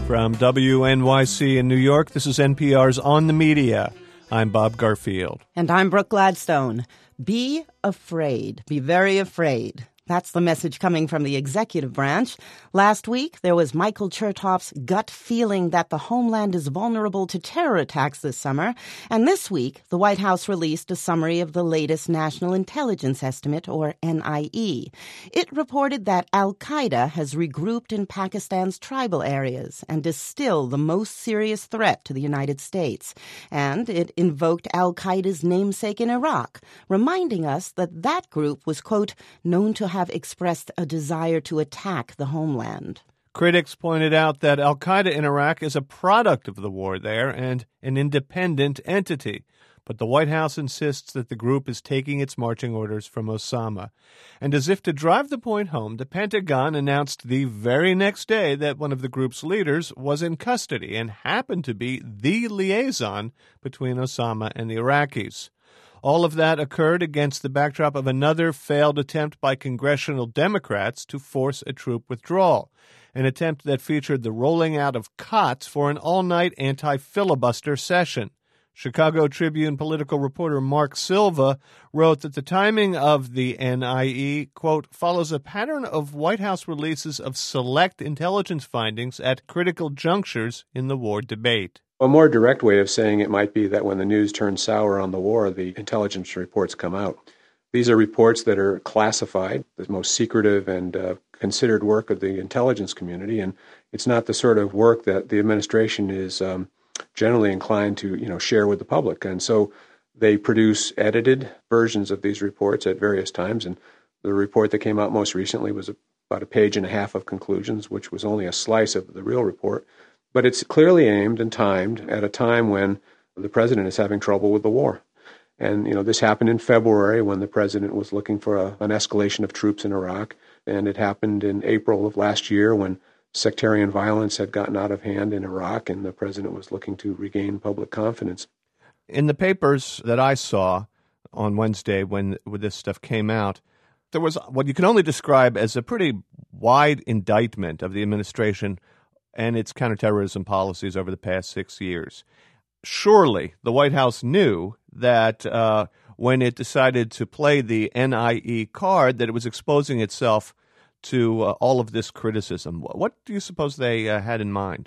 From WNYC in New York, this is NPR's On the Media. I'm Bob Garfield. And I'm Brooke Gladstone. Be afraid. Be very afraid. That's the message coming from the executive branch. Last week, there was Michael Chertoff's gut feeling that the homeland is vulnerable to terror attacks this summer. And this week, the White House released a summary of the latest National Intelligence Estimate, or NIE. It reported that al-Qaeda has regrouped in Pakistan's tribal areas and is still the most serious threat to the United States. And it invoked al-Qaeda's namesake in Iraq, reminding us that that group was, quote, known to have expressed a desire to attack the homeland. Critics pointed out that al-Qaeda in Iraq is a product of the war there and an independent entity. But the White House insists that the group is taking its marching orders from Osama. And as if to drive the point home, the Pentagon announced the very next day that one of the group's leaders was in custody and happened to be the liaison between Osama and the Iraqis. All of that occurred against the backdrop of another failed attempt by congressional Democrats to force a troop withdrawal, an attempt that featured the rolling out of cots for an all-night anti-filibuster session. Chicago Tribune political reporter Mark Silva wrote that the timing of the NIE, quote, follows a pattern of White House releases of select intelligence findings at critical junctures in the war debate. A more direct way of saying it might be that when the news turns sour on the war, the intelligence reports come out. These are reports that are classified, the most secretive and considered work of the intelligence community, and it's not the sort of work that the administration is generally inclined to, share with the public. And so they produce edited versions of these reports at various times, and the report that came out most recently was about a page and a half of conclusions, which was only a slice of the real report. But it's clearly aimed and timed at a time when the president is having trouble with the war. And, this happened in February when the president was looking for an escalation of troops in Iraq. And it happened in April of last year when sectarian violence had gotten out of hand in Iraq and the president was looking to regain public confidence. In the papers that I saw on Wednesday when this stuff came out, there was what you can only describe as a pretty wide indictment of the administration and its counterterrorism policies over the past 6 years. Surely the White House knew that when it decided to play the NIE card, that it was exposing itself to all of this criticism. What do you suppose they had in mind?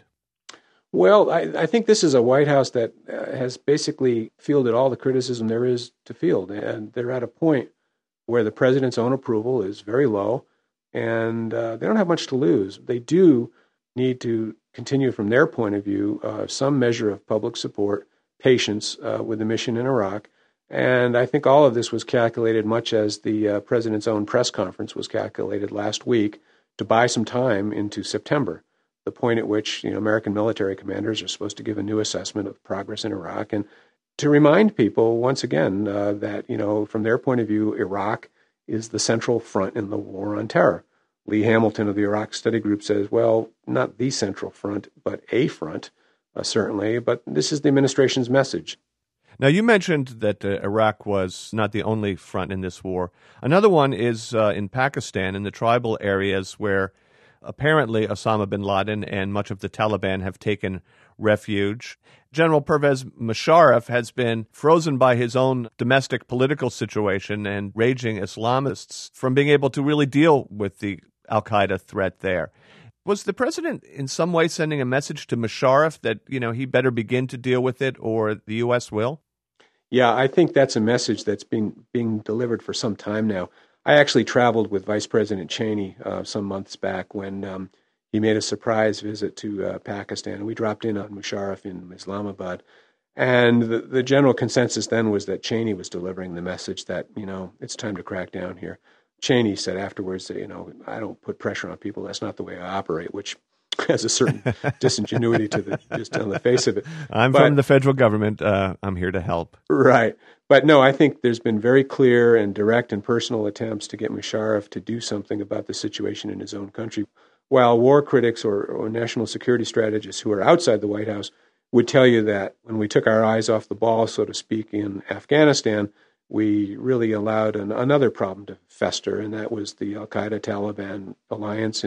Well, I think this is a White House that has basically fielded all the criticism there is to field. And they're at a point where the president's own approval is very low, and they don't have much to lose. They do need to continue, from their point of view, some measure of public support, patience with the mission in Iraq. And I think all of this was calculated, much as the president's own press conference was calculated last week, to buy some time into September, the point at which American military commanders are supposed to give a new assessment of progress in Iraq, and to remind people once again that, from their point of view, Iraq is the central front in the war on terror. Lee Hamilton of the Iraq Study Group says, well, not the central front, but a front, certainly. But this is the administration's message. Now, you mentioned that Iraq was not the only front in this war. Another one is in Pakistan, in the tribal areas where apparently Osama bin Laden and much of the Taliban have taken refuge. General Pervez Musharraf has been frozen by his own domestic political situation and raging Islamists from being able to really deal with the al-Qaeda threat there. Was the president in some way sending a message to Musharraf that, he better begin to deal with it or the U.S. will? Yeah, I think that's a message that's being delivered for some time now. I actually traveled with Vice President Cheney some months back when he made a surprise visit to Pakistan. We dropped in on Musharraf in Islamabad. And the general consensus then was that Cheney was delivering the message that, it's time to crack down here. Cheney said afterwards that, I don't put pressure on people. That's not the way I operate, which has a certain disingenuity to just on the face of it. But from the federal government. I'm here to help. Right. But no, I think there's been very clear and direct and personal attempts to get Musharraf to do something about the situation in his own country. While war critics or national security strategists who are outside the White House would tell you that when we took our eyes off the ball, so to speak, in Afghanistan, we really allowed another problem to fester, and that was the al-Qaeda-Taliban alliance in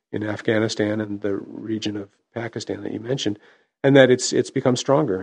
in Afghanistan and the region of Pakistan that you mentioned, and that it's become stronger.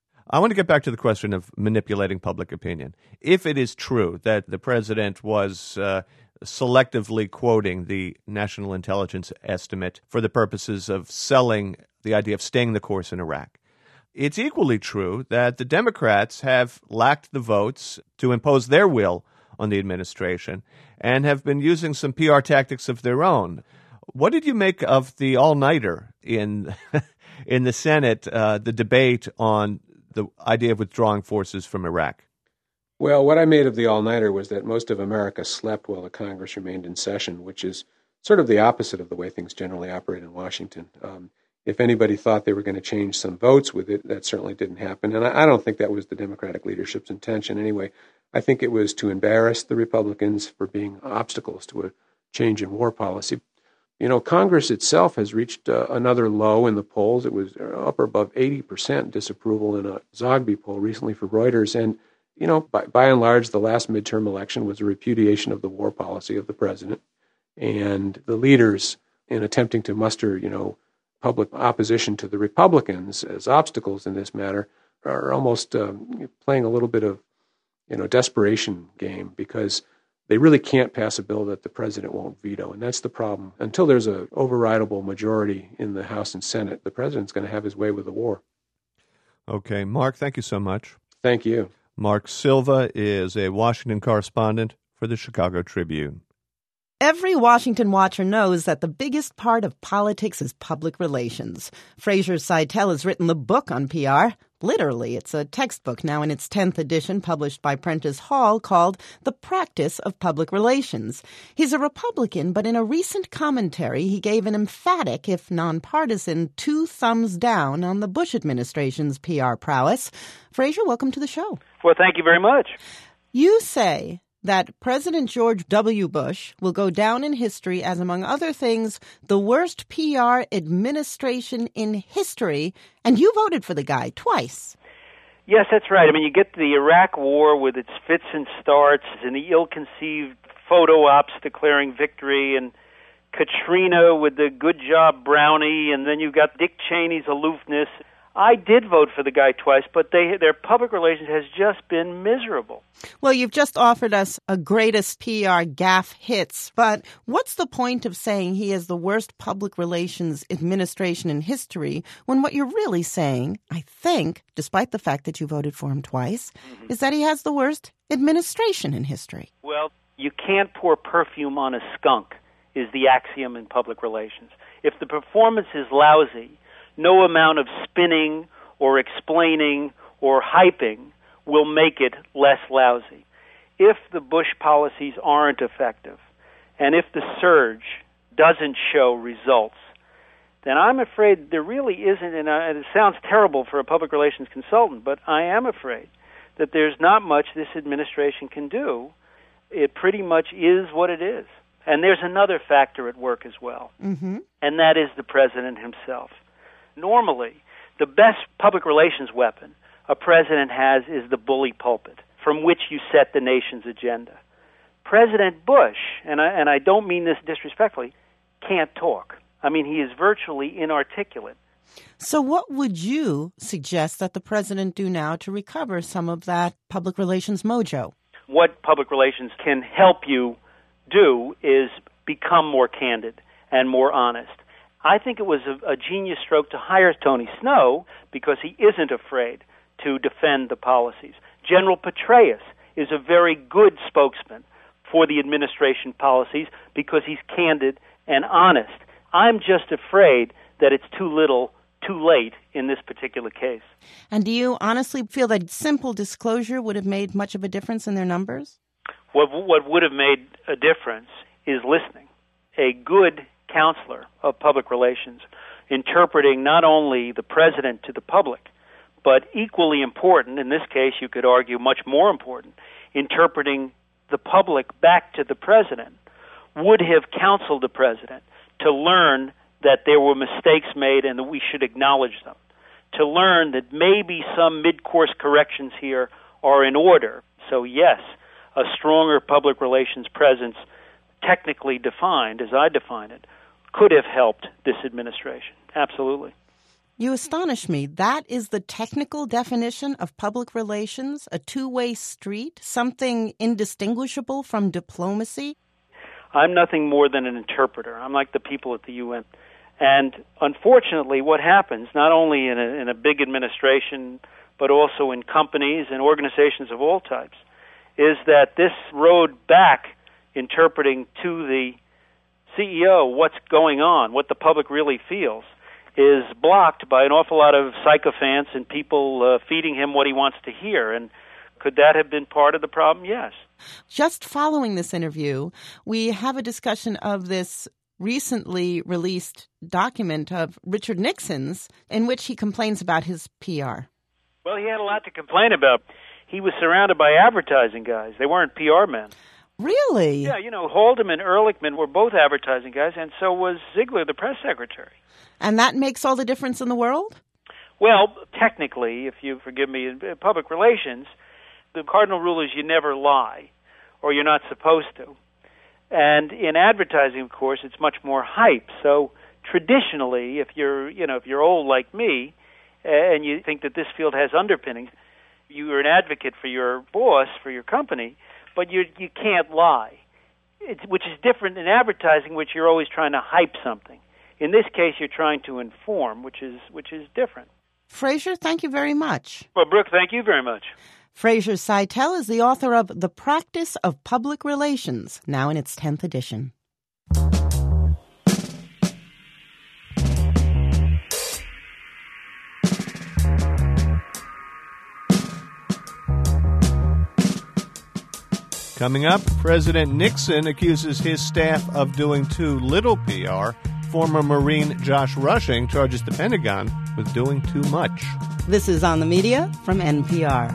I want to get back to the question of manipulating public opinion. If it is true that the president was selectively quoting the National Intelligence Estimate for the purposes of selling the idea of staying the course in Iraq, it's equally true that the Democrats have lacked the votes to impose their will on the administration and have been using some PR tactics of their own. What did you make of the all-nighter in the Senate, the debate on the idea of withdrawing forces from Iraq? Well, what I made of the all-nighter was that most of America slept while the Congress remained in session, which is sort of the opposite of the way things generally operate in Washington. If anybody thought they were going to change some votes with it, that certainly didn't happen. And I don't think that was the Democratic leadership's intention anyway. I think it was to embarrass the Republicans for being obstacles to a change in war policy. You know, Congress itself has reached another low in the polls. It was up above 80% disapproval in a Zogby poll recently for Reuters. And, you know, by and large, the last midterm election was a repudiation of the war policy of the president. And the leaders, in attempting to muster, you know, public opposition to the Republicans as obstacles in this matter, are almost playing a little bit of, you know, desperation game, because they really can't pass a bill that the president won't veto, and that's the problem. Until there's an overridable majority in the House and Senate, the president's going to have his way with the war. Okay, Mark, thank you so much. Thank you. Mark Silva is a Washington correspondent for the Chicago Tribune. Every Washington watcher knows that the biggest part of politics is public relations. Fraser Seitel has written the book on PR. Literally, it's a textbook now in its 10th edition, published by Prentice Hall, called The Practice of Public Relations. He's a Republican, but in a recent commentary, he gave an emphatic, if nonpartisan, 2 thumbs down on the Bush administration's PR prowess. Fraser, welcome to the show. Well, thank you very much. You say that President George W. Bush will go down in history as, among other things, the worst PR administration in history, and you voted for the guy twice. Yes, that's right. I mean, you get the Iraq War with its fits and starts and the ill-conceived photo ops declaring victory, and Katrina with the good job brownie, and then you've got Dick Cheney's aloofness. I did vote for the guy twice, but their public relations has just been miserable. Well, you've just offered us a greatest PR gaffe hits, but what's the point of saying he is the worst public relations administration in history when what you're really saying, I think, despite the fact that you voted for him twice, is that he has the worst administration in history? Well, you can't pour perfume on a skunk is the axiom in public relations. If the performance is lousy, no amount of spinning or explaining or hyping will make it less lousy. If the Bush policies aren't effective, and if the surge doesn't show results, then I'm afraid there really isn't, and it sounds terrible for a public relations consultant, but I am afraid that there's not much this administration can do. It pretty much is what it is. And there's another factor at work as well, and that is the president himself. Normally, the best public relations weapon a president has is the bully pulpit, from which you set the nation's agenda. President Bush, and I don't mean this disrespectfully, can't talk. I mean, he is virtually inarticulate. So what would you suggest that the president do now to recover some of that public relations mojo? What public relations can help you do is become more candid and more honest. I think it was a genius stroke to hire Tony Snow because he isn't afraid to defend the policies. General Petraeus is a very good spokesman for the administration policies because he's candid and honest. I'm just afraid that it's too little, too late in this particular case. And do you honestly feel that simple disclosure would have made much of a difference in their numbers? What would have made a difference is listening. A good counselor of public relations, interpreting not only the president to the public, but equally important, in this case you could argue much more important, interpreting the public back to the president, would have counseled the president to learn that there were mistakes made and that we should acknowledge them, to learn that maybe some mid-course corrections here are in order. So yes, a stronger public relations presence, technically defined, as I define it, could have helped this administration. Absolutely. You astonish me. That is the technical definition of public relations, a two-way street, something indistinguishable from diplomacy? I'm nothing more than an interpreter. I'm like the people at the UN. And unfortunately, what happens, not only in a big administration, but also in companies and organizations of all types, is that this road back interpreting to the CEO what's going on, what the public really feels, is blocked by an awful lot of sycophants and people feeding him what he wants to hear. And could that have been part of the problem? Yes. Just following this interview, we have a discussion of this recently released document of Richard Nixon's in which he complains about his PR. Well, he had a lot to complain about. He was surrounded by advertising guys. They weren't PR men. Really? Yeah, Haldeman, Ehrlichman were both advertising guys, and so was Ziegler, the press secretary. And that makes all the difference in the world? Well, technically, if you forgive me, in public relations, the cardinal rule is you never lie, or you're not supposed to. And in advertising, of course, it's much more hype. So traditionally, if you're old like me, and you think that this field has underpinnings, you are an advocate for your boss, for your company, but you can't lie, which is different in advertising, which you're always trying to hype something. In this case, you're trying to inform, which is different. Fraser, thank you very much. Well, Brooke, thank you very much. Fraser Seitel is the author of The Practice of Public Relations, now in its 10th edition. Coming up, President Nixon accuses his staff of doing too little PR. Former Marine Josh Rushing charges the Pentagon with doing too much. This is On the Media from NPR.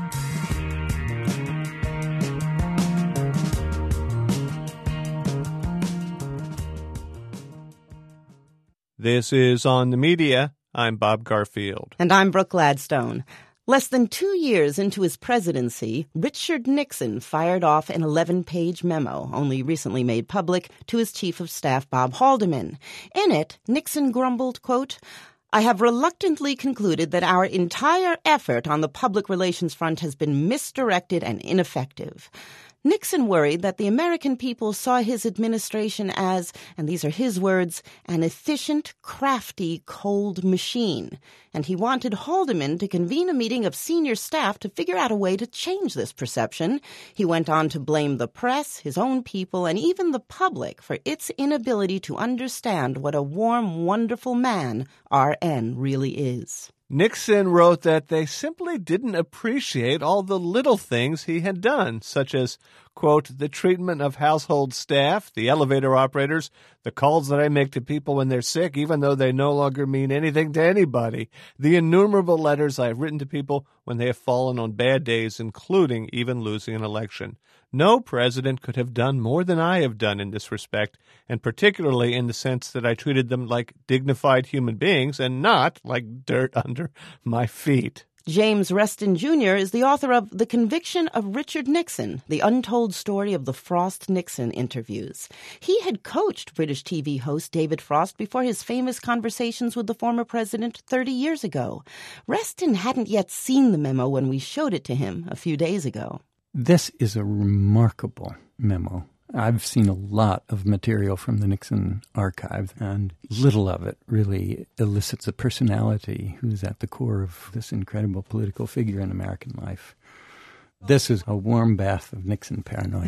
This is On the Media. I'm Bob Garfield. And I'm Brooke Gladstone. Less than 2 years into his presidency, Richard Nixon fired off an 11-page memo, only recently made public, to his chief of staff, Bob Haldeman. In it, Nixon grumbled, quote, "I have reluctantly concluded that our entire effort on the public relations front has been misdirected and ineffective." Nixon worried that the American people saw his administration as, and these are his words, an efficient, crafty, cold machine. And he wanted Haldeman to convene a meeting of senior staff to figure out a way to change this perception. He went on to blame the press, his own people, and even the public for its inability to understand what a warm, wonderful man RN really is. Nixon wrote that they simply didn't appreciate all the little things he had done, such as, quote, the treatment of household staff, the elevator operators, the calls that I make to people when they're sick, even though they no longer mean anything to anybody, the innumerable letters I've written to people when they have fallen on bad days, including even losing an election. No president could have done more than I have done in this respect, and particularly in the sense that I treated them like dignified human beings and not like dirt under my feet. James Reston Jr. is the author of The Conviction of Richard Nixon, the untold story of the Frost-Nixon interviews. He had coached British TV host David Frost before his famous conversations with the former president 30 years ago. Reston hadn't yet seen the memo when we showed it to him a few days ago. This is a remarkable memo. I've seen a lot of material from the Nixon archive, and little of it really elicits a personality who's at the core of this incredible political figure in American life. This is a warm bath of Nixon paranoia.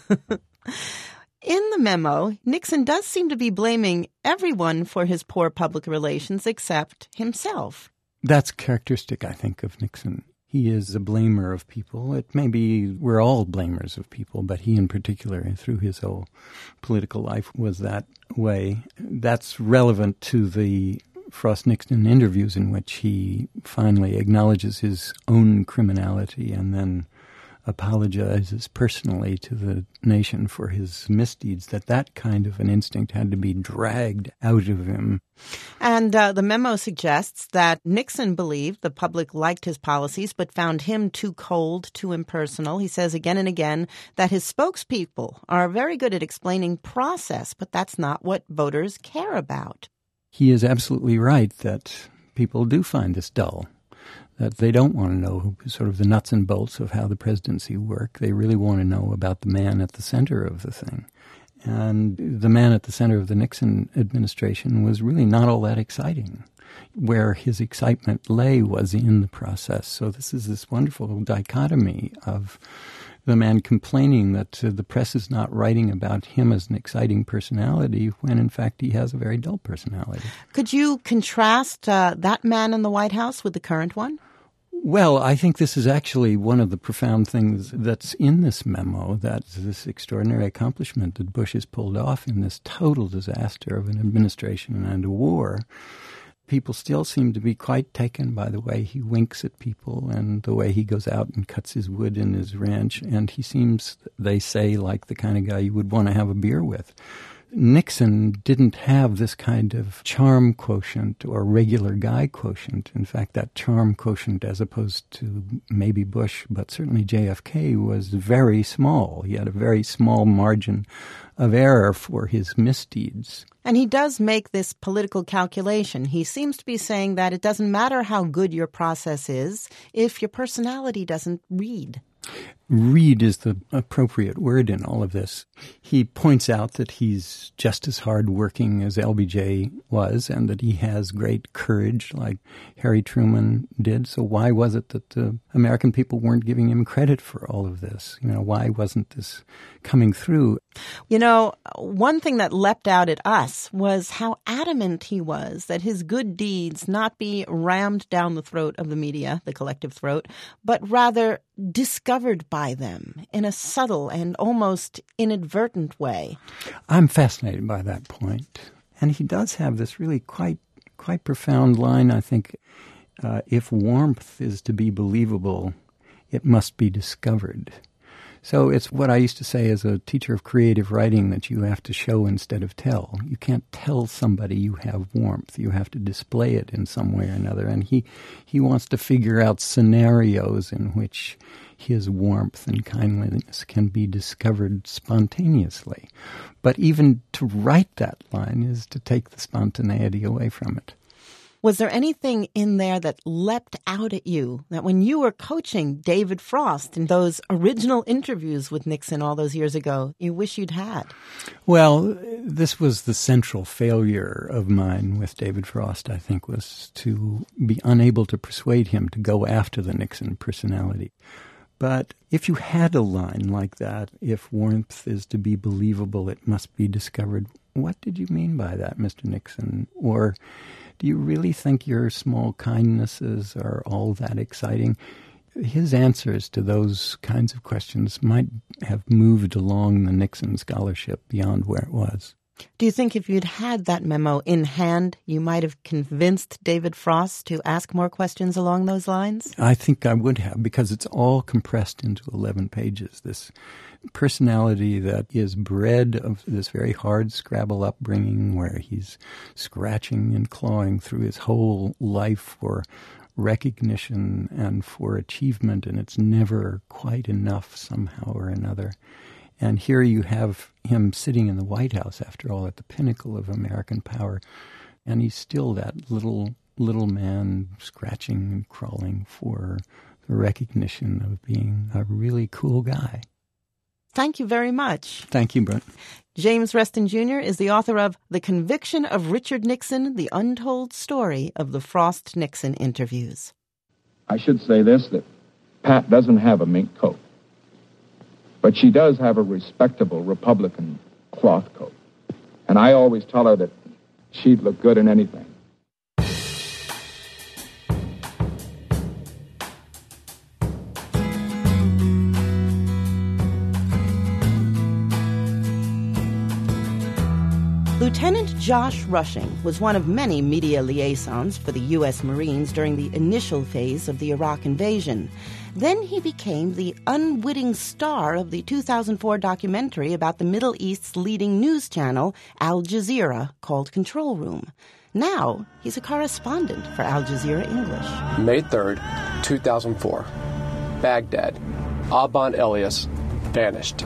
In the memo, Nixon does seem to be blaming everyone for his poor public relations except himself. That's characteristic, I think, of Nixon. He is a blamer of people. It may be we're all blamers of people, but he in particular, through his whole political life, was that way. That's relevant to the Frost-Nixon interviews in which he finally acknowledges his own criminality and then apologizes personally to the nation for his misdeeds, that kind of an instinct had to be dragged out of him. And the memo suggests that Nixon believed the public liked his policies but found him too cold, too impersonal. He says again and again that his spokespeople are very good at explaining process, but that's not what voters care about. He is absolutely right that people do find this dull, that they don't want to know sort of the nuts and bolts of how the presidency worked. They really want to know about the man at the center of the thing. And the man at the center of the Nixon administration was really not all that exciting. Where his excitement lay was in the process. So this is this wonderful dichotomy of the man complaining that the press is not writing about him as an exciting personality when, in fact, he has a very dull personality. Could you contrast that man in the White House with the current one? Well, I think this is actually one of the profound things that's in this memo, that's this extraordinary accomplishment that Bush has pulled off in this total disaster of an administration and a war. People still seem to be quite taken by the way he winks at people and the way he goes out and cuts his wood in his ranch. And he seems, they say, like the kind of guy you would want to have a beer with. Nixon didn't have this kind of charm quotient or regular guy quotient. In fact, that charm quotient, as opposed to maybe Bush, but certainly JFK, was very small. He had a very small margin of error for his misdeeds. And he does make this political calculation. He seems to be saying that it doesn't matter how good your process is if your personality doesn't read. Read is the appropriate word in all of this. He points out that he's just as hardworking as LBJ was and that he has great courage like Harry Truman did. So why was it that the American people weren't giving him credit for all of this? You know, why wasn't this coming through? You know, one thing that leapt out at us was how adamant he was that his good deeds not be rammed down the throat of the media, the collective throat, but rather discovered by them in a subtle and almost inadvertent way. I'm fascinated by that point. And he does have this really quite profound line, I think. If warmth is to be believable, it must be discovered. So it's what I used to say as a teacher of creative writing, that you have to show instead of tell. You can't tell somebody you have warmth. You have to display it in some way or another. And he wants to figure out scenarios in which his warmth and kindliness can be discovered spontaneously. But even to write that line is to take the spontaneity away from it. Was there anything in there that leapt out at you that when you were coaching David Frost in those original interviews with Nixon all those years ago, you wish you'd had? Well, this was the central failure of mine with David Frost, I think, was to be unable to persuade him to go after the Nixon personality. But if you had a line like that, if warmth is to be believable, it must be discovered, what did you mean by that, Mr. Nixon? Or do you really think your small kindnesses are all that exciting? His answers to those kinds of questions might have moved along the Nixon scholarship beyond where it was. Do you think if you'd had that memo in hand, you might have convinced David Frost to ask more questions along those lines? I think I would have, because it's all compressed into 11 pages. This personality that is bred of this very hard Scrabble upbringing where he's scratching and clawing through his whole life for recognition and for achievement, and it's never quite enough somehow or another. And here you have him sitting in the White House, after all, at the pinnacle of American power, and he's still that little man scratching and crawling for the recognition of being a really cool guy. Thank you very much. Thank you, Brent. James Reston Jr. is the author of The Conviction of Richard Nixon, The Untold Story of the Frost-Nixon Interviews. I should say this, that Pat doesn't have a mink coat, but she does have a respectable Republican cloth coat. And I always tell her that she'd look good in anything. Lieutenant Josh Rushing was one of many media liaisons for the U.S. Marines during the initial phase of the Iraq invasion. Then he became the unwitting star of the 2004 documentary about the Middle East's leading news channel, Al Jazeera, called Control Room. Now, he's a correspondent for Al Jazeera English. May 3rd, 2004. Baghdad. Aban Elias vanished.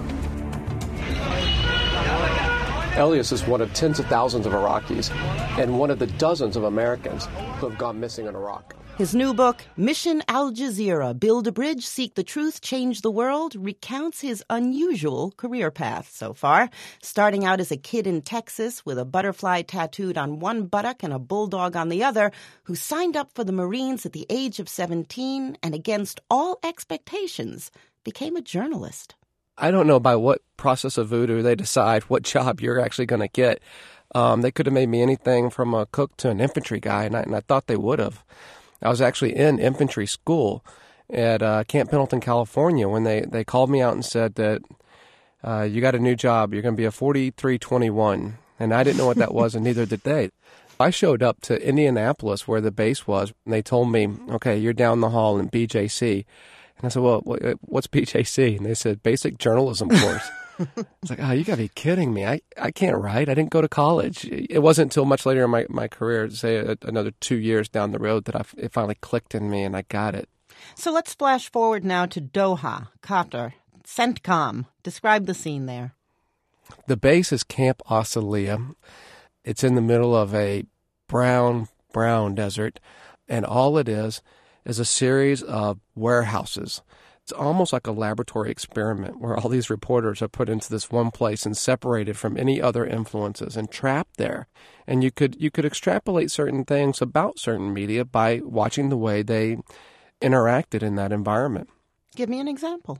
Elias is one of tens of thousands of Iraqis and one of the dozens of Americans who have gone missing in Iraq. His new book, Mission Al Jazeera, Build a Bridge, Seek the Truth, Change the World, recounts his unusual career path so far, starting out as a kid in Texas with a butterfly tattooed on one buttock and a bulldog on the other, who signed up for the Marines at the age of 17 and against all expectations became a journalist. I don't know by what process of voodoo they decide what job you're actually going to get. They could have made me anything from a cook to an infantry guy, and I thought they would have. I was actually in infantry school at Camp Pendleton, California, when they called me out and said that you got a new job. You're going to be a 4321. And I didn't know what that was, and neither did they. I showed up to Indianapolis, where the base was, and they told me, okay, you're down the hall in BJC. And I said, well, what's BJC? And they said, Basic Journalism Course. It's like, oh, you got to be kidding me. I can't write. I didn't go to college. It wasn't until much later in my career, say another 2 years down the road, that it finally clicked in me and I got it. So let's flash forward now to Doha, Qatar, CENTCOM. Describe the scene there. The base is Camp Asaliya. It's in the middle of a brown desert, and all it is a series of warehouses. It's almost like a laboratory experiment where all these reporters are put into this one place and separated from any other influences and trapped there. And you could extrapolate certain things about certain media by watching the way they interacted in that environment. Give me an example.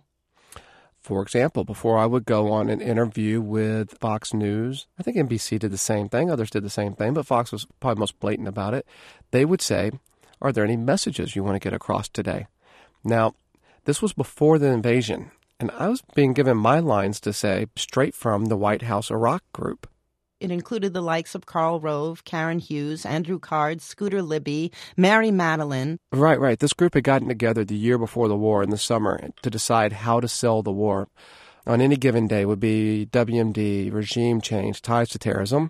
For example, before I would go on an interview with Fox News, I think NBC did the same thing, others did the same thing, but Fox was probably most blatant about it. They would say, are there any messages you want to get across today? Now, this was before the invasion, and I was being given my lines to say straight from the White House Iraq group. It included the likes of Karl Rove, Karen Hughes, Andrew Card, Scooter Libby, Mary Madeline. Right. This group had gotten together the year before the war in the summer to decide how to sell the war. On any given day would be WMD, regime change, ties to terrorism.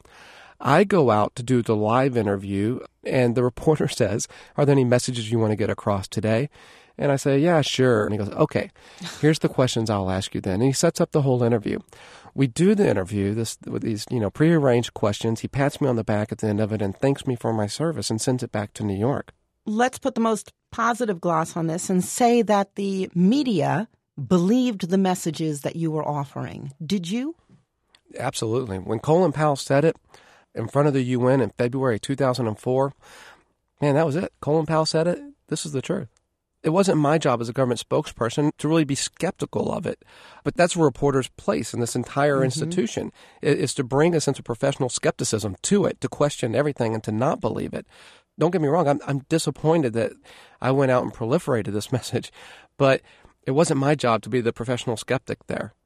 I go out to do the live interview, and the reporter says, are there any messages you want to get across today? And I say, yeah, sure. And he goes, okay, here's the questions I'll ask you then. And he sets up the whole interview. We do the interview with these, prearranged questions. He pats me on the back at the end of it and thanks me for my service and sends it back to New York. Let's put the most positive gloss on this and say that the media believed the messages that you were offering. Did you? Absolutely. When Colin Powell said it in front of the UN in February 2004, man, that was it. Colin Powell said it. This is the truth. It wasn't my job as a government spokesperson to really be skeptical of it. But that's a reporter's place in this entire institution, is to bring a sense of professional skepticism to it, to question everything and to not believe it. Don't get me wrong, I'm disappointed that I went out and proliferated this message, but it wasn't my job to be the professional skeptic there.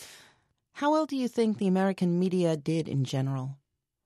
How well do you think the American media did in general?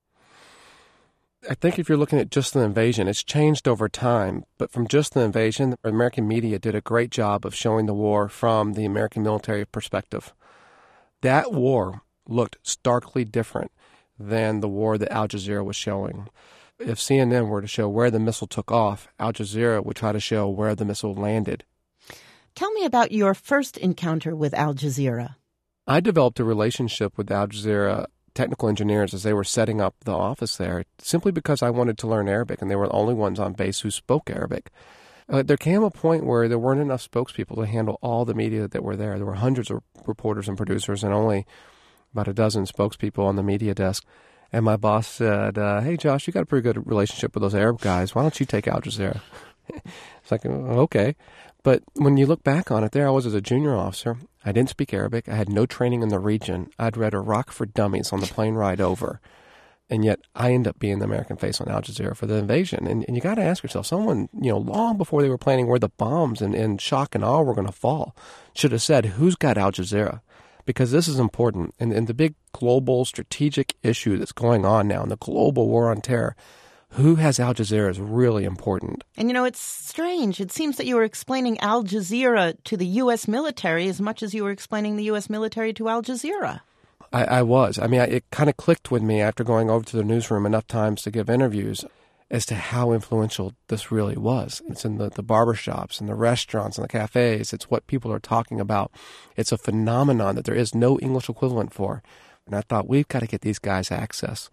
I think if you're looking at just the invasion, it's changed over time. But from just the invasion, the American media did a great job of showing the war from the American military perspective. That war looked starkly different than the war that Al Jazeera was showing. If CNN were to show where the missile took off, Al Jazeera would try to show where the missile landed. Tell me about your first encounter with Al Jazeera. I developed a relationship with Al Jazeera technical engineers as they were setting up the office there, simply because I wanted to learn Arabic, and they were the only ones on base who spoke Arabic. There came a point where there weren't enough spokespeople to handle all the media that were there. There were hundreds of reporters and producers and only about a dozen spokespeople on the media desk. And my boss said, hey, Josh, you got a pretty good relationship with those Arab guys. Why don't you take Al Jazeera? It's like, okay. But when you look back on it, there I was as a junior officer. I didn't speak Arabic. I had no training in the region. I'd read Iraq for Dummies on the plane ride over. And yet I ended up being the American face on Al Jazeera for the invasion. And you got to ask yourself, someone, long before they were planning where the bombs and shock and awe were going to fall, should have said, who's got Al Jazeera? because this is important. And the big global strategic issue that's going on now in the global war on terror, who has Al Jazeera is really important. And, it's strange. It seems that you were explaining Al Jazeera to the U.S. military as much as you were explaining the U.S. military to Al Jazeera. I was. It kind of clicked with me after going over to the newsroom enough times to give interviews as to how influential this really was. It's in the barbershops and the restaurants and the cafes. It's what people are talking about. It's a phenomenon that there is no English equivalent for. And I thought, we've got to get these guys access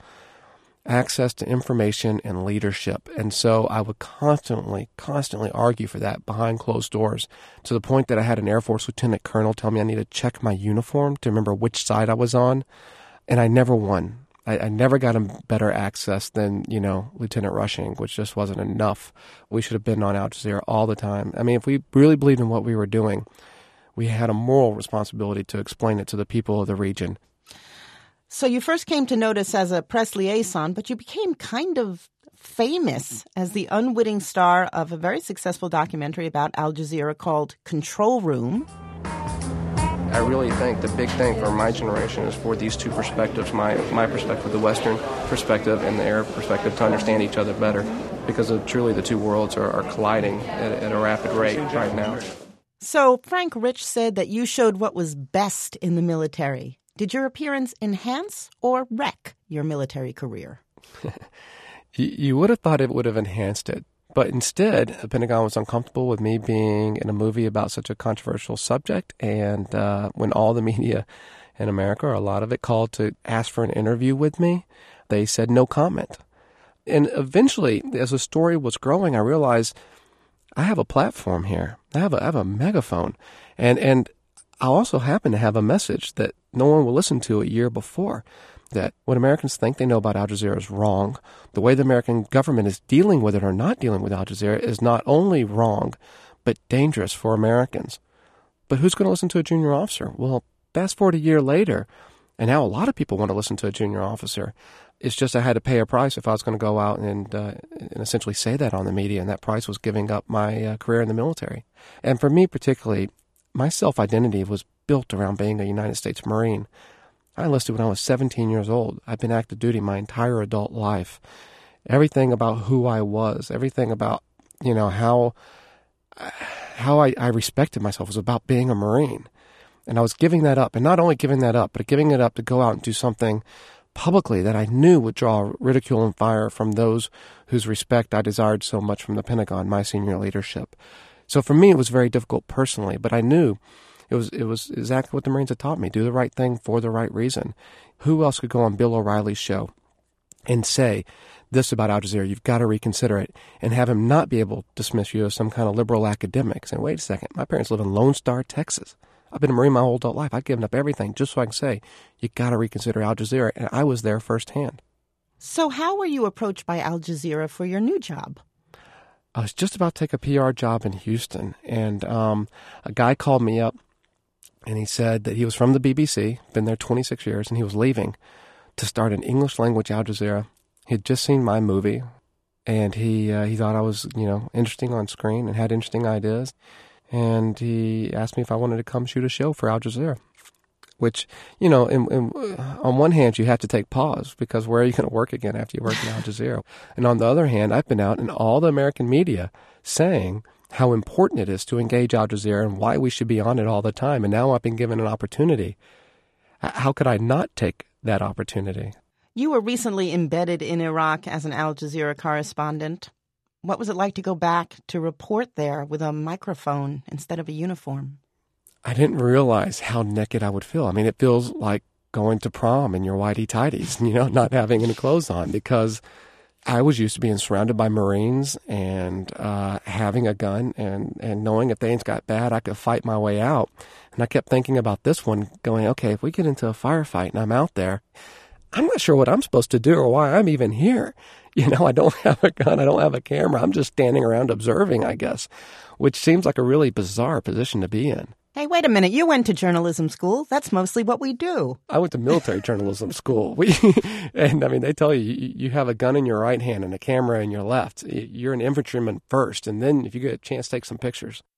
to information and leadership. And so I would constantly argue for that behind closed doors, to the point that I had an Air Force lieutenant colonel tell me I need to check my uniform to remember which side I was on. And I never won. I never got him better access than, Lieutenant Rushing, which just wasn't enough. We should have been on Al Jazeera all the time. If we really believed in what we were doing, we had a moral responsibility to explain it to the people of the region. So you first came to notice as a press liaison, but you became kind of famous as the unwitting star of a very successful documentary about Al Jazeera called Control Room. I really think the big thing for my generation is for these two perspectives, my perspective, the Western perspective, and the Arab perspective, to understand each other better, because truly the two worlds are colliding at a rapid rate right now. So Frank Rich said that you showed what was best in the military. Did your appearance enhance or wreck your military career? You would have thought it would have enhanced it. But instead, the Pentagon was uncomfortable with me being in a movie about such a controversial subject. And when all the media in America, or a lot of it, called to ask for an interview with me, they said no comment. And eventually, as the story was growing, I realized I have a platform here. I have a megaphone. And I also happen to have a message that no one will listen to a year before, that what Americans think they know about Al Jazeera is wrong. The way the American government is dealing with it or not dealing with Al Jazeera is not only wrong, but dangerous for Americans. But who's going to listen to a junior officer? Well, fast forward a year later, and now a lot of people want to listen to a junior officer. It's just I had to pay a price if I was going to go out and essentially say that on the media, and that price was giving up my career in the military. And for me particularly, my self-identity was built around being a United States Marine. I enlisted when I was 17 years old. I've been active duty my entire adult life. Everything about who I was, everything about, how I respected myself was about being a Marine. And I was giving that up. And not only giving that up, but giving it up to go out and do something publicly that I knew would draw ridicule and fire from those whose respect I desired so much from the Pentagon, my senior leadership. So for me, it was very difficult personally, but I knew it was exactly what the Marines had taught me: do the right thing for the right reason. Who else could go on Bill O'Reilly's show and say this about Al Jazeera, you've got to reconsider it, and have him not be able to dismiss you as some kind of liberal academic, saying, wait a second, my parents live in Lone Star, Texas. I've been a Marine my whole adult life. I've given up everything just so I can say, you got to reconsider Al Jazeera, and I was there firsthand. So how were you approached by Al Jazeera for your new job? I was just about to take a PR job in Houston, and a guy called me up, and he said that he was from the BBC, been there 26 years, and he was leaving to start an English-language Al Jazeera. He had just seen my movie, and he thought I was, interesting on screen and had interesting ideas, and he asked me if I wanted to come shoot a show for Al Jazeera, which, on one hand, you have to take pause, because where are you going to work again after you work in Al Jazeera? And on the other hand, I've been out in all the American media saying how important it is to engage Al Jazeera and why we should be on it all the time. And now I've been given an opportunity. How could I not take that opportunity? You were recently embedded in Iraq as an Al Jazeera correspondent. What was it like to go back to report there with a microphone instead of a uniform? I didn't realize how naked I would feel. It feels like going to prom in your whitey-tighties, not having any clothes on, because I was used to being surrounded by Marines and having a gun and knowing if things got bad, I could fight my way out. And I kept thinking about this one, going, okay, if we get into a firefight and I'm out there, I'm not sure what I'm supposed to do or why I'm even here. I don't have a gun, I don't have a camera, I'm just standing around observing, I guess, which seems like a really bizarre position to be in. Hey, wait a minute. You went to journalism school. That's mostly what we do. I went to military journalism school. And they tell you have a gun in your right hand and a camera in your left. You're an infantryman first, and then if you get a chance, take some pictures.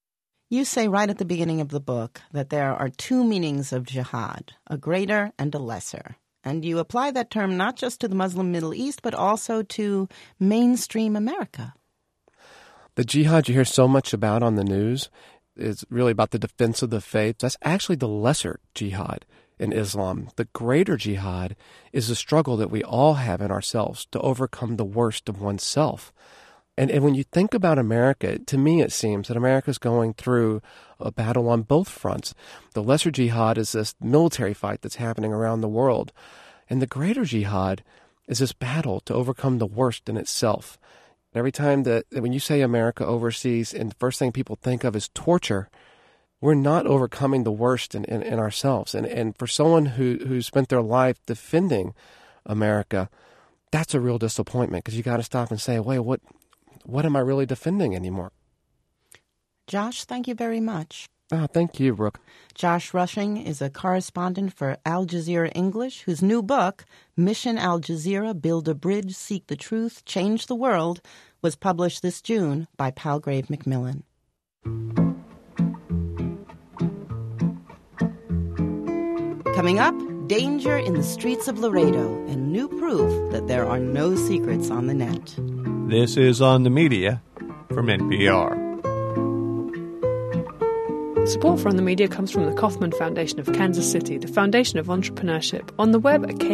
You say right at the beginning of the book that there are two meanings of jihad, a greater and a lesser. And you apply that term not just to the Muslim Middle East, but also to mainstream America. The jihad you hear so much about on the news is really about the defense of the faith. That's actually the lesser jihad in Islam. The greater jihad is the struggle that we all have in ourselves to overcome the worst of oneself. And when you think about America, to me it seems that America's going through a battle on both fronts. The lesser jihad is this military fight that's happening around the world. And the greater jihad is this battle to overcome the worst in itself. Every time that when you say America overseas, and the first thing people think of is torture, we're not overcoming the worst in ourselves. And for someone who spent their life defending America, that's a real disappointment, because you got to stop and say, wait, what am I really defending anymore? Josh, thank you very much. Thank you, Brooke. Josh Rushing is a correspondent for Al Jazeera English, whose new book, Mission Al Jazeera, Build a Bridge, Seek the Truth, Change the World, was published this June by Palgrave Macmillan. Coming up, danger in the streets of Laredo and new proof that there are no secrets on the net. This is On the Media from NPR. Support for On the Media comes from the Kauffman Foundation of Kansas City, the foundation of entrepreneurship, on the web at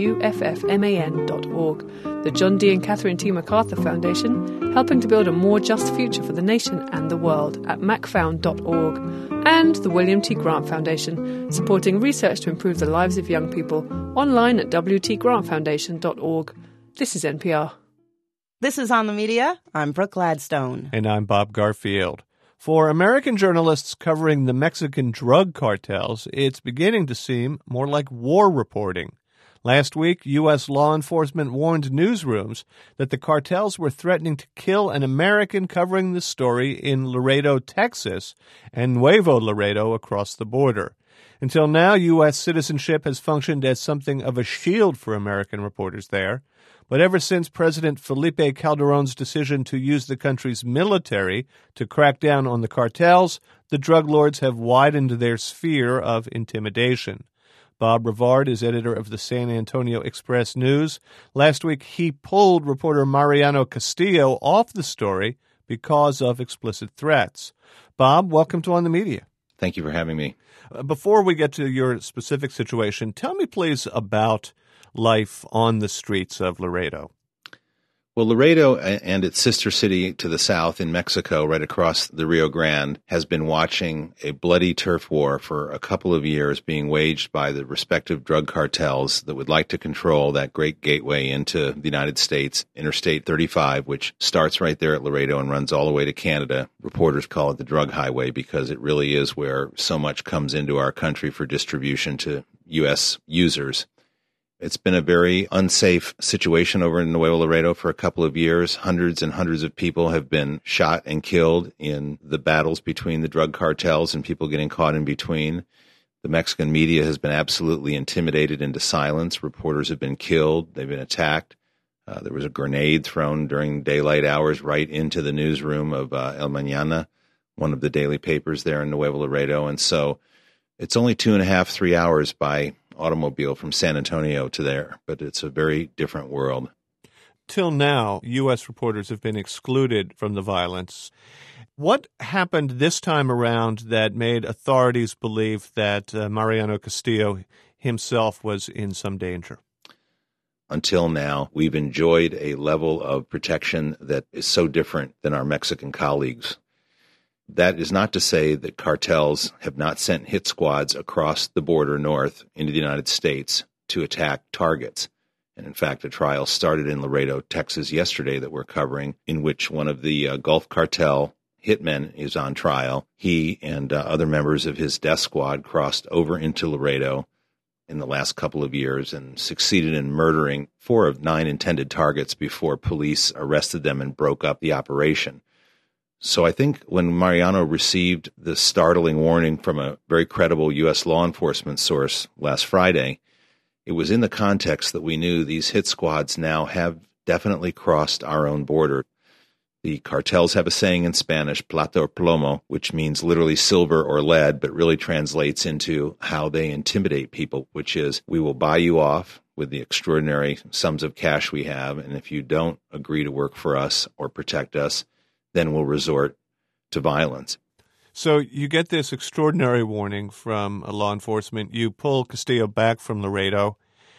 kauffman.org, the John D. and Catherine T. MacArthur Foundation, helping to build a more just future for the nation and the world at macfound.org, and the William T. Grant Foundation, supporting research to improve the lives of young people, online at wtgrantfoundation.org. This is NPR. This is On the Media. I'm Brooke Gladstone. And I'm Bob Garfield. For American journalists covering the Mexican drug cartels, it's beginning to seem more like war reporting. Last week, U.S. law enforcement warned newsrooms that the cartels were threatening to kill an American covering the story in Laredo, Texas, and Nuevo Laredo across the border. Until now, U.S. citizenship has functioned as something of a shield for American reporters there. But ever since President Felipe Calderón's decision to use the country's military to crack down on the cartels, the drug lords have widened their sphere of intimidation. Bob Rivard is editor of the San Antonio Express-News. Last week, he pulled reporter Mariano Castillo off the story because of explicit threats. Bob, welcome to On the Media. Thank you for having me. Before we get to your specific situation, tell me, please, about life on the streets of Laredo. Well, Laredo and its sister city to the south in Mexico, right across the Rio Grande, has been watching a bloody turf war for a couple of years being waged by the respective drug cartels that would like to control that great gateway into the United States, Interstate 35, which starts right there at Laredo and runs all the way to Canada. Reporters call it the drug highway because it really is where so much comes into our country for distribution to U.S. users. It's been a very unsafe situation over in Nuevo Laredo for a couple of years. Hundreds and hundreds of people have been shot and killed in the battles between the drug cartels and people getting caught in between. The Mexican media has been absolutely intimidated into silence. Reporters have been killed. They've been attacked. There was a grenade thrown during daylight hours right into the newsroom of El Mañana, one of the daily papers there in Nuevo Laredo. And so it's only 2.5, 3 hours by automobile from San Antonio to there, but it's a very different world. Till now, U.S. reporters have been excluded from the violence. What happened this time around that made authorities believe that Mariano Castillo himself was in some danger? Until now, we've enjoyed a level of protection that is so different than our Mexican colleagues. That is not to say that cartels have not sent hit squads across the border north into the United States to attack targets. And in fact, a trial started in Laredo, Texas yesterday that we're covering, in which one of the Gulf Cartel hitmen is on trial. He and other members of his death squad crossed over into Laredo in the last couple of years and succeeded in murdering 4 of 9 intended targets before police arrested them and broke up the operation. So I think when Mariano received the startling warning from a very credible U.S. law enforcement source last Friday, it was in the context that we knew these hit squads now have definitely crossed our own border. The cartels have a saying in Spanish, plata or plomo, which means literally silver or lead, but really translates into how they intimidate people, which is, we will buy you off with the extraordinary sums of cash we have, and if you don't agree to work for us or protect us, then we'll resort to violence. So you get this extraordinary warning from law enforcement. You pull Castillo back from Laredo,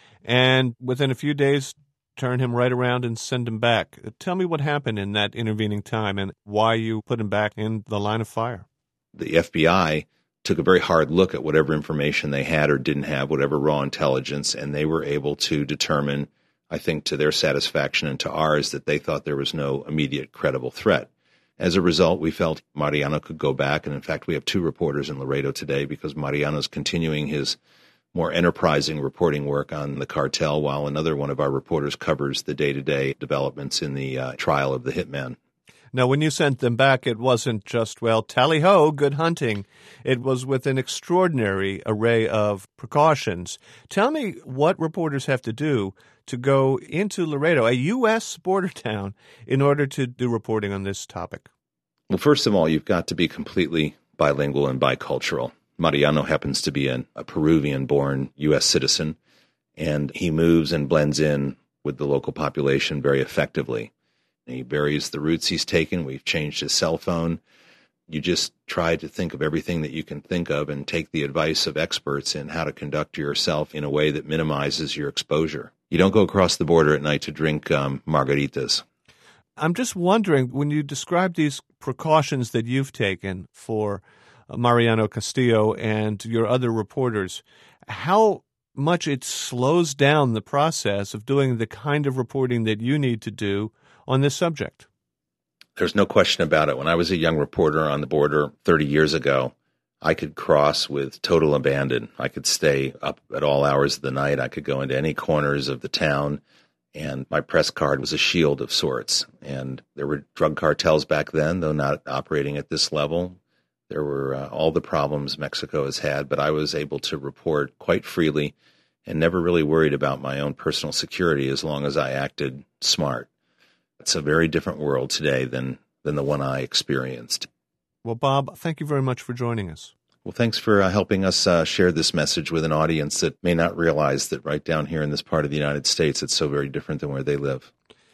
and within a few days, turn him right around and send him back. Tell me what happened in that intervening time and why you put him back in the line of fire. The FBI took a very hard look at whatever information they had or didn't have, whatever raw intelligence, and they were able to determine, I think to their satisfaction and to ours, that they thought there was no immediate credible threat. As a result, we felt Mariano could go back, and in fact, we have 2 reporters in Laredo today because Mariano's continuing his more enterprising reporting work on the cartel, while another one of our reporters covers the day-to-day developments in the trial of the hitman. Now, when you sent them back, it wasn't just, well, tally-ho, good hunting. It was with an extraordinary array of precautions. Tell me what reporters have to do to go into Laredo, a U.S. border town, in order to do reporting on this topic. Well, first of all, you've got to be completely bilingual and bicultural. Mariano happens to be a Peruvian-born U.S. citizen, and he moves and blends in with the local population very effectively. He varies the routes he's taken. We've changed his cell phone. You just try to think of everything that you can think of and take the advice of experts in how to conduct yourself in a way that minimizes your exposure. You don't go across the border at night to drink margaritas. I'm just wondering, when you describe these precautions that you've taken for Mariano Castillo and your other reporters, how much it slows down the process of doing the kind of reporting that you need to do on this subject. There's no question about it. When I was a young reporter on the border 30 years ago, I could cross with total abandon. I could stay up at all hours of the night. I could go into any corners of the town, and my press card was a shield of sorts. And there were drug cartels back then, though not operating at this level. There were all the problems Mexico has had, but I was able to report quite freely and never really worried about my own personal security as long as I acted smart. It's a very different world today than the one I experienced. Well, Bob, thank you very much for joining us. Well, thanks for helping us share this message with an audience that may not realize that right down here in this part of the United States, it's so very different than where they live.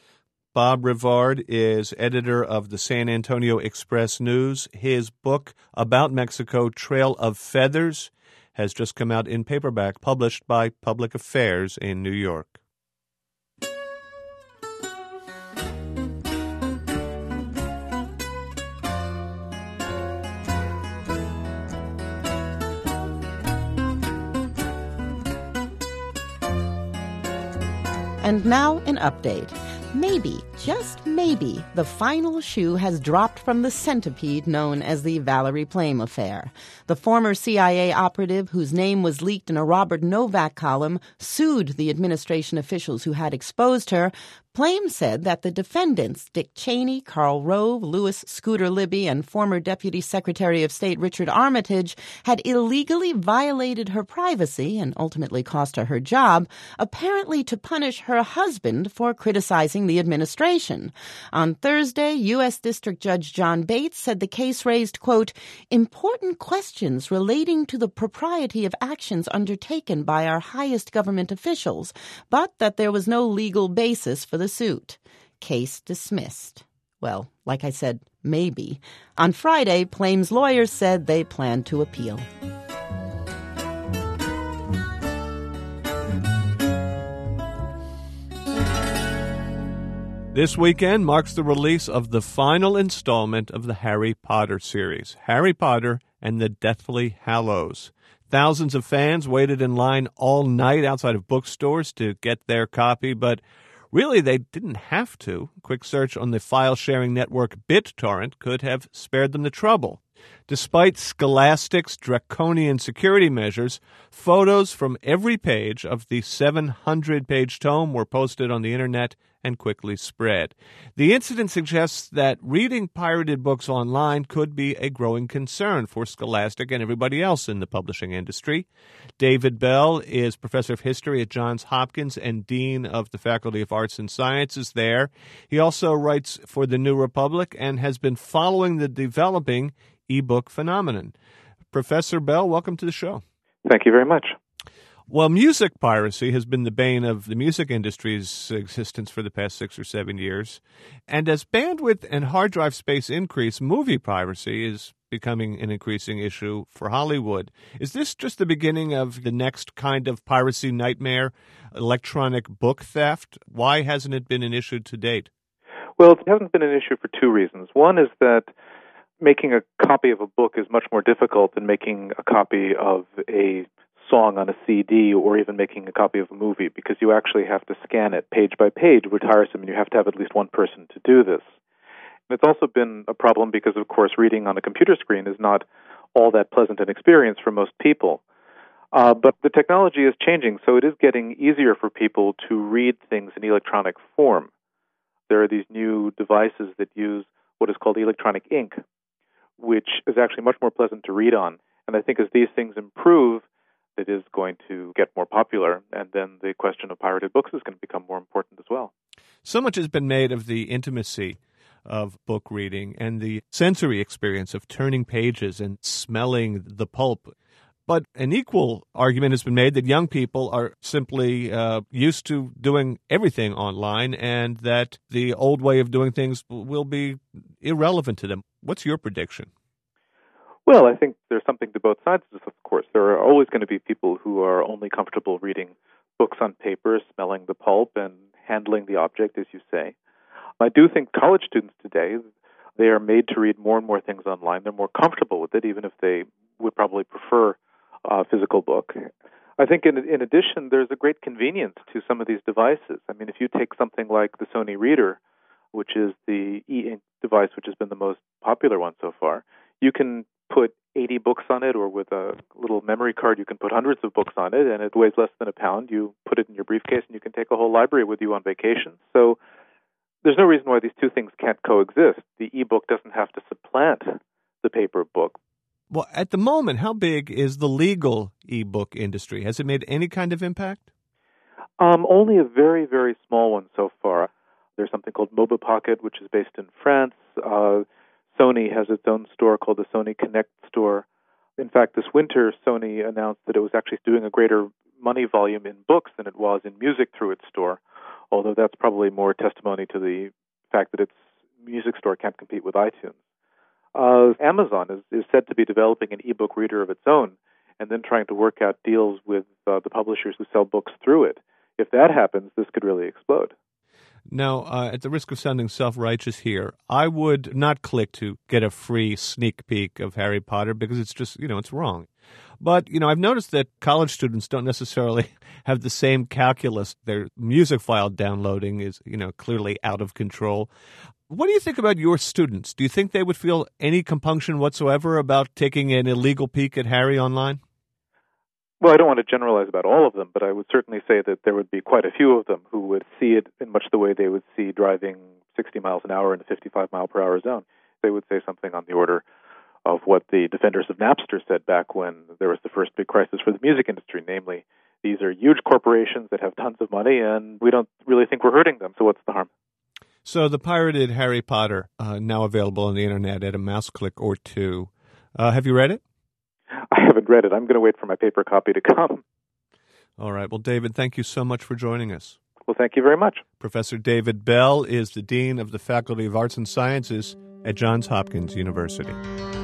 Bob Rivard is editor of the San Antonio Express-News. His book about Mexico, Trail of Feathers, has just come out in paperback, published by Public Affairs in New York. And now an update. Maybe, just maybe, the final shoe has dropped from the centipede known as the Valerie Plame affair. The former CIA operative, whose name was leaked in a Robert Novak column, sued the administration officials who had exposed her. Plame said that the defendants, Dick Cheney, Karl Rove, Louis Scooter Libby, and former Deputy Secretary of State Richard Armitage, had illegally violated her privacy and ultimately cost her her job, apparently to punish her husband for criticizing the administration. On Thursday, U.S. District Judge John Bates said the case raised, quote, important questions relating to the propriety of actions undertaken by our highest government officials, but that there was no legal basis for the suit. Case dismissed. Well, like I said, maybe. On Friday, Plame's lawyers said they planned to appeal. This weekend marks the release of the final installment of the Harry Potter series, Harry Potter and the Deathly Hallows. Thousands of fans waited in line all night outside of bookstores to get their copy, but really, they didn't have to. A quick search on the file-sharing network BitTorrent could have spared them the trouble. Despite Scholastic's draconian security measures, photos from every page of the 700-page tome were posted on the Internet and quickly spread. The incident suggests that reading pirated books online could be a growing concern for Scholastic and everybody else in the publishing industry. David Bell is professor of history at Johns Hopkins and dean of the Faculty of Arts and Sciences there. He also writes for The New Republic and has been following the developing e-book phenomenon. Professor Bell, welcome to the show. Thank you very much. Well, music piracy has been the bane of the music industry's existence for the past 6 or 7 years. And as bandwidth and hard drive space increase, movie piracy is becoming an increasing issue for Hollywood. Is this just the beginning of the next kind of piracy nightmare, electronic book theft? Why hasn't it been an issue to date? Well, it hasn't been an issue for two reasons. One is that making a copy of a book is much more difficult than making a copy of a song on a CD or even making a copy of a movie, because you actually have to scan it page by page, which is tiresome, and you have to have at least one person to do this. And it's also been a problem because, of course, reading on a computer screen is not all that pleasant an experience for most people. But the technology is changing, so it is getting easier for people to read things in electronic form. There are these new devices that use what is called electronic ink, which is actually much more pleasant to read on. And I think as these things improve, it is going to get more popular, and then the question of pirated books is going to become more important as well. So much has been made of the intimacy of book reading and the sensory experience of turning pages and smelling the pulp. But an equal argument has been made that young people are simply used to doing everything online and that the old way of doing things will be irrelevant to them. What's your prediction? Well, I think there's something to both sides, of course. There are always going to be people who are only comfortable reading books on paper, smelling the pulp, and handling the object, as you say. I do think college students today, they are made to read more and more things online. They're more comfortable with it, even if they would probably prefer a physical book. I think in addition, there's a great convenience to some of these devices. I mean, if you take something like the Sony Reader, which is the e-ink device which has been the most popular one so far, you can put 80 books on it, or with a little memory card, you can put hundreds of books on it, and it weighs less than a pound. You put it in your briefcase, and you can take a whole library with you on vacation. So there's no reason why these two things can't coexist. The e-book doesn't have to supplant the paper book. Well, at the moment, how big is the legal e-book industry? Has it made any kind of impact? Only a very, very small one so far. There's something called MobiPocket, which is based in France. Sony has its own store called the Sony Connect store. In fact, this winter, Sony announced that it was actually doing a greater money volume in books than it was in music through its store, although that's probably more testimony to the fact that its music store can't compete with iTunes. Amazon is said to be developing an e-book reader of its own and then trying to work out deals with the publishers who sell books through it. If that happens, this could really explode. Now, at the risk of sounding self-righteous here, I would not click to get a free sneak peek of Harry Potter because it's just, it's wrong. But, I've noticed that college students don't necessarily have the same calculus. Their music file downloading is, clearly out of control. What do you think about your students? Do you think they would feel any compunction whatsoever about taking an illegal peek at Harry online? Well, I don't want to generalize about all of them, but I would certainly say that there would be quite a few of them who would see it in much the way they would see driving 60 miles an hour in a 55-mile-per-hour zone. They would say something on the order of what the defenders of Napster said back when there was the first big crisis for the music industry, namely, these are huge corporations that have tons of money, and we don't really think we're hurting them, so what's the harm? So the pirated Harry Potter, now available on the Internet at a mouse click or two. Have you read it? I haven't read it. I'm going to wait for my paper copy to come. All right. Well, David, thank you so much for joining us. Well, thank you very much. Professor David Bell is the Dean of the Faculty of Arts and Sciences at Johns Hopkins University.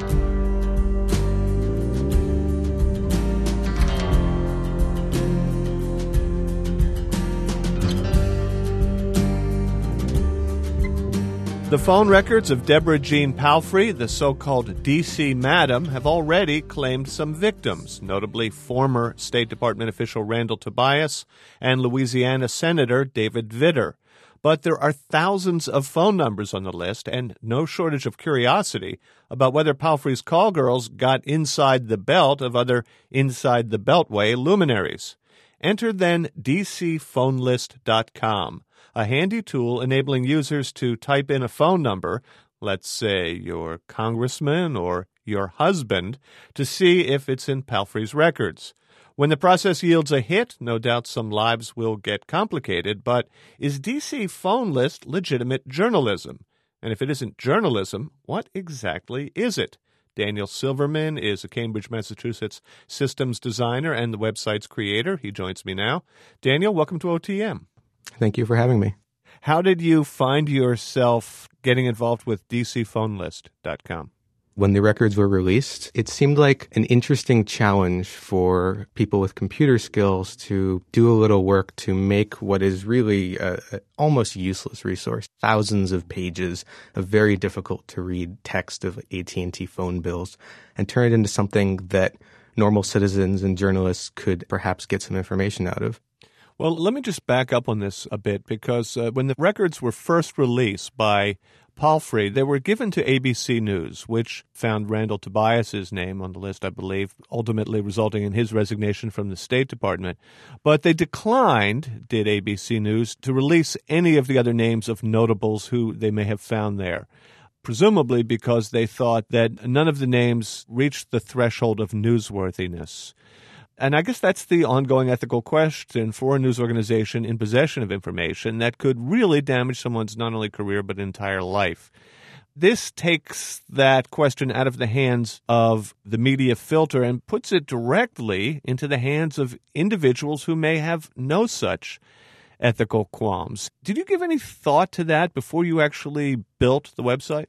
The phone records of Deborah Jean Palfrey, the so-called D.C. Madam, have already claimed some victims, notably former State Department official Randall Tobias and Louisiana Senator David Vitter. But there are thousands of phone numbers on the list and no shortage of curiosity about whether Palfrey's call girls got inside the belt of other inside the Beltway luminaries. Enter then dcphonelist.com, a handy tool enabling users to type in a phone number, let's say your congressman or your husband, to see if it's in Palfrey's records. When the process yields a hit, no doubt some lives will get complicated, but is DC Phone List legitimate journalism? And if it isn't journalism, what exactly is it? Daniel Silverman is a Cambridge, Massachusetts systems designer and the website's creator. He joins me now. Daniel, welcome to OTM. Thank you for having me. How did you find yourself getting involved with dcphonelist.com? When the records were released, it seemed like an interesting challenge for people with computer skills to do a little work to make what is really an almost useless resource. Thousands of pages of very difficult to read text of AT&T phone bills and turn it into something that normal citizens and journalists could perhaps get some information out of. Well, let me just back up on this a bit because when the records were first released by Palfrey, they were given to ABC News, which found Randall Tobias's name on the list, I believe, ultimately resulting in his resignation from the State Department. But they declined, did ABC News, to release any of the other names of notables who they may have found there, presumably because they thought that none of the names reached the threshold of newsworthiness. And I guess that's the ongoing ethical question for a news organization in possession of information that could really damage someone's not only career but entire life. This takes that question out of the hands of the media filter and puts it directly into the hands of individuals who may have no such ethical qualms. Did you give any thought to that before you actually built the website?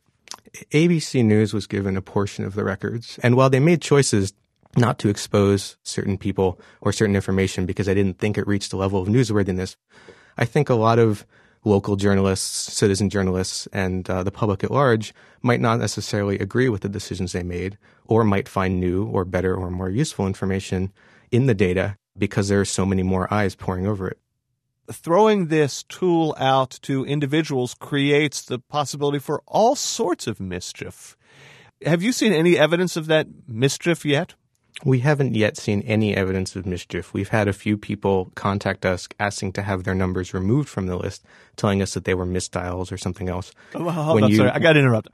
ABC News was given a portion of the records, and while they made choices not to expose certain people or certain information because I didn't think it reached a level of newsworthiness, I think a lot of local journalists, citizen journalists, and the public at large might not necessarily agree with the decisions they made or might find new or better or more useful information in the data because there are so many more eyes poring over it. Throwing this tool out to individuals creates the possibility for all sorts of mischief. Have you seen any evidence of that mischief yet? We haven't yet seen any evidence of mischief. We've had a few people contact us asking to have their numbers removed from the list, telling us that they were misdials or something else. Well, hold on, sorry, I got to interrupt.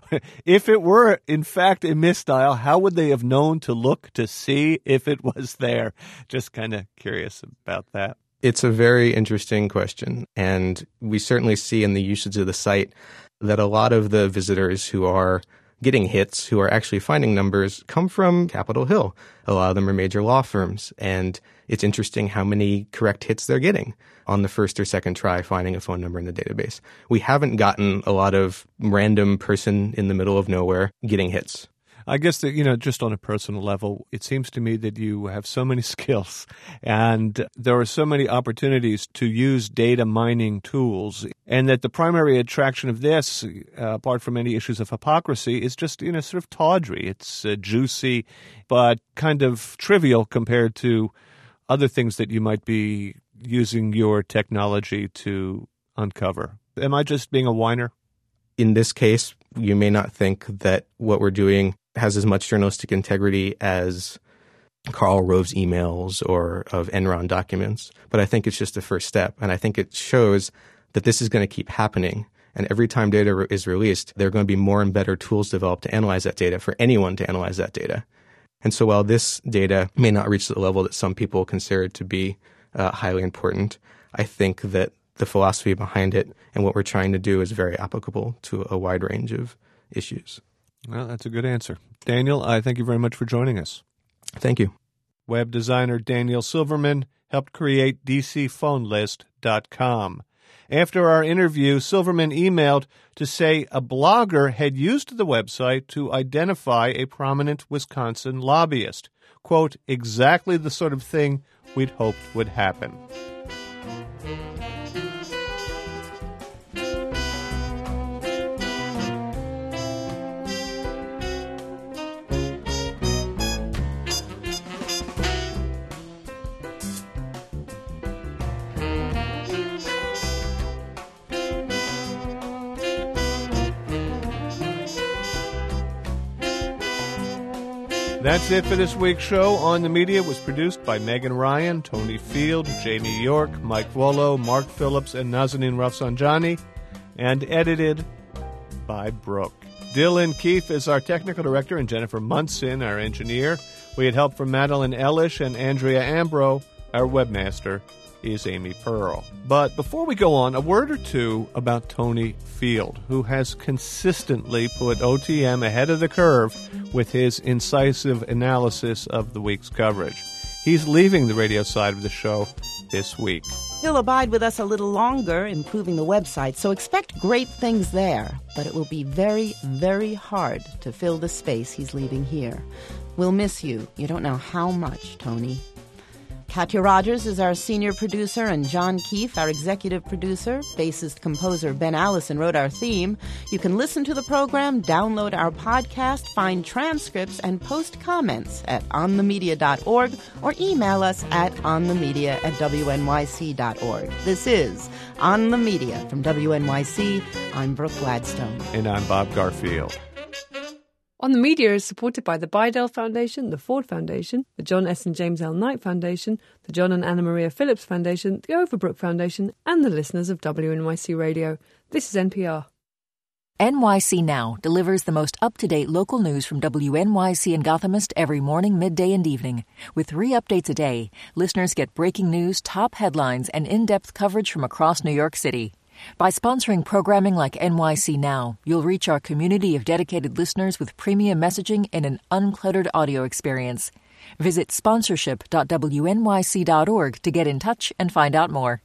If it were, in fact, a misdial, how would they have known to look to see if it was there? Just kind of curious about that. It's a very interesting question, and we certainly see in the usage of the site that a lot of the visitors who are getting hits, who are actually finding numbers, come from Capitol Hill. A lot of them are major law firms, and it's interesting how many correct hits they're getting on the first or second try finding a phone number in the database. We haven't gotten a lot of random person in the middle of nowhere getting hits. I guess that, just on a personal level, it seems to me that you have so many skills and there are so many opportunities to use data mining tools, and that the primary attraction of this, apart from any issues of hypocrisy, is just, sort of tawdry. It's juicy, but kind of trivial compared to other things that you might be using your technology to uncover. Am I just being a whiner? In this case, you may not think that what we're doing has as much journalistic integrity as Karl Rove's emails or of Enron documents. But I think it's just the first step. And I think it shows that this is going to keep happening. And every time data is released, there are going to be more and better tools developed to analyze that data, for anyone to analyze that data. And so while this data may not reach the level that some people consider to be highly important, I think that the philosophy behind it and what we're trying to do is very applicable to a wide range of issues. Well, that's a good answer. Daniel, I thank you very much for joining us. Thank you. Web designer Daniel Silverman helped create dcphonelist.com. After our interview, Silverman emailed to say a blogger had used the website to identify a prominent Wisconsin lobbyist. Quote, exactly the sort of thing we'd hoped would happen. That's it for this week's show. On the Media was produced by Megan Ryan, Tony Field, Jamie York, Mike Volo, Mark Phillips, and Nazanin Rafsanjani, and edited by Brooke. Dylan Keefe is our technical director, and Jennifer Munson, our engineer. We had help from Madeline Ellish and Andrea Ambro. Our webmaster is Amy Pearl. But before we go on, a word or two about Tony Field, who has consistently put OTM ahead of the curve with his incisive analysis of the week's coverage. He's leaving the radio side of the show this week. He'll abide with us a little longer, improving the website, so expect great things there. But it will be very, very hard to fill the space he's leaving here. We'll miss you. You don't know how much, Tony. Katya Rogers is our senior producer, and John Keefe, our executive producer. Bassist-composer Ben Allison wrote our theme. You can listen to the program, download our podcast, find transcripts, and post comments at onthemedia.org or email us at onthemedia@wnyc.org. This is On the Media from WNYC. I'm Brooke Gladstone. And I'm Bob Garfield. On the Media is supported by the Bidell Foundation, the Ford Foundation, the John S. and James L. Knight Foundation, the John and Anna Maria Phillips Foundation, the Overbrook Foundation, and the listeners of WNYC Radio. This is NPR. NYC Now delivers the most up-to-date local news from WNYC and Gothamist every morning, midday, and evening. With 3 updates a day, listeners get breaking news, top headlines, and in-depth coverage from across New York City. By sponsoring programming like NYC Now, you'll reach our community of dedicated listeners with premium messaging and an uncluttered audio experience. Visit sponsorship.wnyc.org to get in touch and find out more.